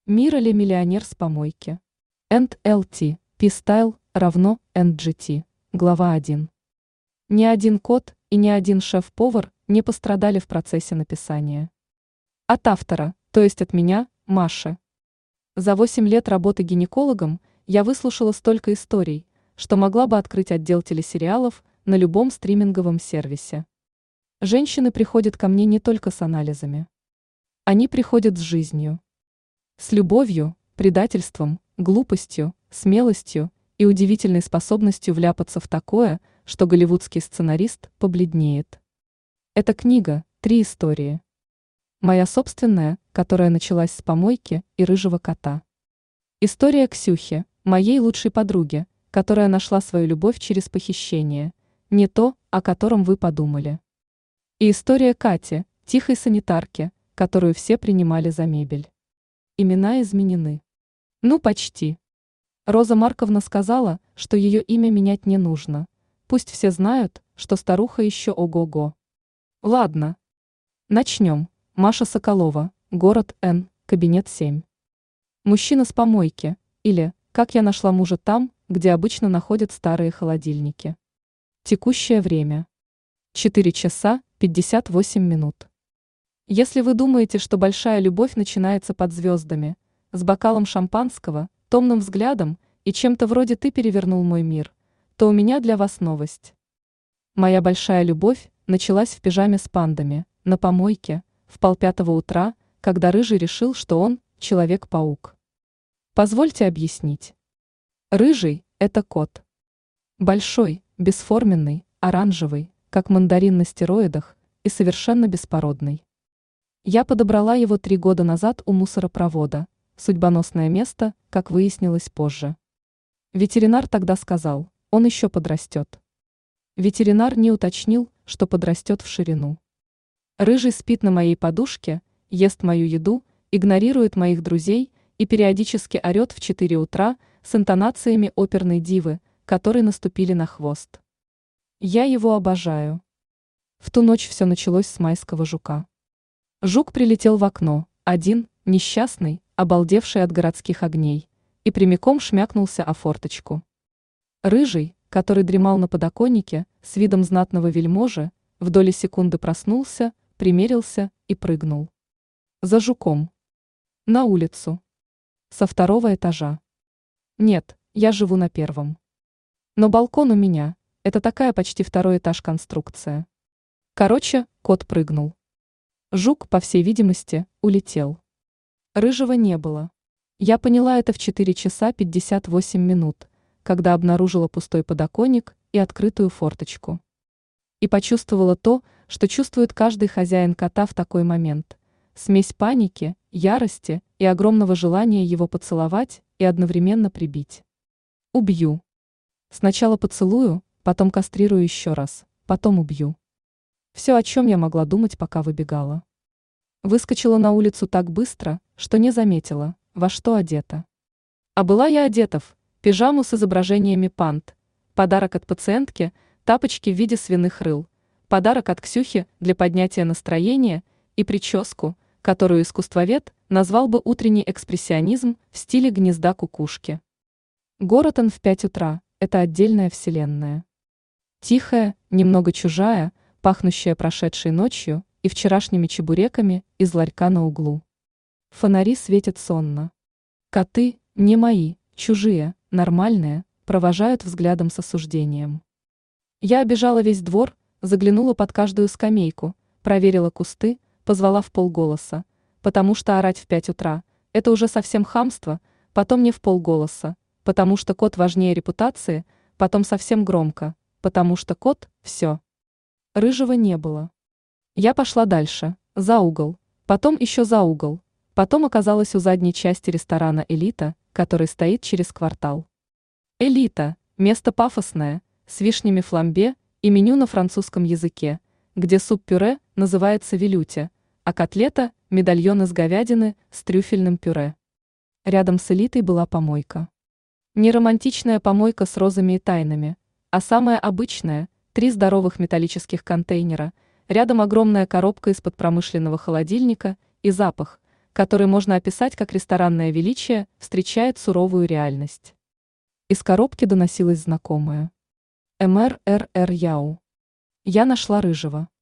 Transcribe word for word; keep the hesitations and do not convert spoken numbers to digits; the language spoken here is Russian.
Мира ли миллионер с помойки? энд эл ти, P-Style равно эн джи ти. Глава один. Ни один кот и ни один шеф-повар не пострадали в процессе написания. От автора, то есть от меня, Маши. За восемь лет работы гинекологом я выслушала столько историй, что могла бы открыть отдел телесериалов на любом стриминговом сервисе. Женщины приходят ко мне не только с анализами. Они приходят с жизнью. С любовью, предательством, глупостью, смелостью и удивительной способностью вляпаться в такое, что голливудский сценарист побледнеет. Эта книга – три истории. Моя собственная, которая началась с помойки и рыжего кота. История Ксюхи, моей лучшей подруги, которая нашла свою любовь через похищение, не то, о котором вы подумали. И история Кати, тихой санитарки, которую все принимали за мебель. Имена изменены. Ну, почти. Роза Марковна сказала, что ее имя менять не нужно. Пусть все знают, что старуха еще ого-го. Ладно. Начнем. Маша Соколова, город Н, кабинет семь. Мужчина с помойки, или «Как я нашла мужа там, где обычно находят старые холодильники». Текущее время. четыре часа пятьдесят восемь минут. Если вы думаете, что большая любовь начинается под звездами, с бокалом шампанского, томным взглядом и чем-то вроде «ты перевернул мой мир», то у меня для вас новость. Моя большая любовь началась в пижаме с пандами, на помойке, в полпятого утра, когда Рыжий решил, что он – Человек-паук. Позвольте объяснить. Рыжий – это кот. Большой, бесформенный, оранжевый, как мандарин на стероидах, и совершенно беспородный. Я подобрала его три года назад у мусоропровода, судьбоносное место, как выяснилось позже. Ветеринар тогда сказал, он еще подрастет. Ветеринар не уточнил, что подрастет в ширину. Рыжий спит на моей подушке, ест мою еду, игнорирует моих друзей и периодически орет в четыре утра с интонациями оперной дивы, которые наступили на хвост. Я его обожаю. В ту ночь все началось с майского жука. Жук прилетел в окно, один, несчастный, обалдевший от городских огней, и прямиком шмякнулся о форточку. Рыжий, который дремал на подоконнике с видом знатного вельможи, в доли секунды проснулся, примерился и прыгнул. За жуком. На улицу. Со второго этажа. Нет, я живу на первом. Но балкон у меня – это такая почти второй этаж конструкция. Короче, кот прыгнул. Жук, по всей видимости, улетел. Рыжего не было. Я поняла это в четыре часа пятьдесят восемь минут, когда обнаружила пустой подоконник и открытую форточку. И почувствовала то, что чувствует каждый хозяин кота в такой момент. Смесь паники, ярости и огромного желания его поцеловать и одновременно прибить. Убью. Сначала поцелую, потом кастрирую еще раз, потом убью. Все, о чем я могла думать, пока выбегала. Выскочила на улицу так быстро, что не заметила, во что одета. А была я одета в пижаму с изображениями панд, подарок от пациентки, тапочки в виде свиных рыл, подарок от Ксюхи для поднятия настроения и прическу, которую искусствовед назвал бы утренний экспрессионизм в стиле гнезда кукушки. Город Н в пять утра – это отдельная вселенная. Тихая, немного чужая, пахнущая прошедшей ночью и вчерашними чебуреками из ларька на углу. Фонари светят сонно. Коты, не мои, чужие, нормальные, провожают взглядом с осуждением. Я обежала весь двор, заглянула под каждую скамейку, проверила кусты, позвала в полголоса, потому что орать в пять утра – это уже совсем хамство, потом не в полголоса, потому что кот важнее репутации, потом совсем громко, потому что кот – все. Рыжего не было. Я пошла дальше, за угол, потом еще за угол, потом оказалась у задней части ресторана «Элита», который стоит через квартал. «Элита» – место пафосное, с вишнями фламбе и меню на французском языке, где суп-пюре называется велюте, а котлета – медальон из говядины с трюфельным пюре. Рядом с «Элитой» была помойка. Не романтичная помойка с розами и тайнами, а самая обычная – три здоровых металлических контейнера, рядом огромная коробка из-под промышленного холодильника и запах, который можно описать как ресторанное величие, встречает суровую реальность. Из коробки доносилось знакомое. эм эр эр эр Яу. Я нашла рыжего.